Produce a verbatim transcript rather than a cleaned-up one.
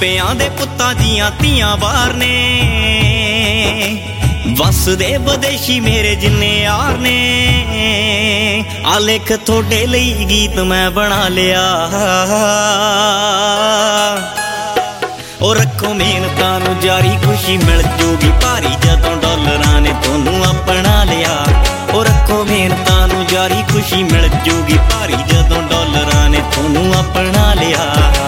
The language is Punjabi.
ਮਾਪਿਆਂ ਦੇ ਪੁੱਤਾਂ ਦੀਆਂ ਧੀਆਂ ਬਾਹਰ ਨੇ, ਵਸਦੇ ਵਿਦੇਸ਼ੀ ਮੇਰੇ ਜਿੰਨੇ ਯਾਰ ਨੇ। ਆ ਲਿਖ ਤੁਹਾਡੇ ਲਈ ਗੀਤ ਮੈਂ ਬਣਾ ਲਿਆ, ਉਹ ਰੱਖੋ ਮਿਹਨਤਾਂ ਨੂੰ ਜਾਰੀ, ਖੁਸ਼ੀ ਮਿਲ ਜੂਗੀ ਭਾਰੀ ਜਦੋਂ ਡਾਲਰਾਂ ਨੇ ਤੁਹਾਨੂੰ ਆਪਣਾ ਲਿਆ। ਉਹ ਰੱਖੋ ਮਿਹਨਤਾਂ ਨੂੰ ਜਾਰੀ, ਖੁਸ਼ੀ ਮਿਲ ਜੂਗੀ ਭਾਰੀ ਜਦੋਂ ਡਾਲਰਾਂ ਨੇ ਤੁਹਾਨੂੰ ਆਪਣਾ ਲਿਆ।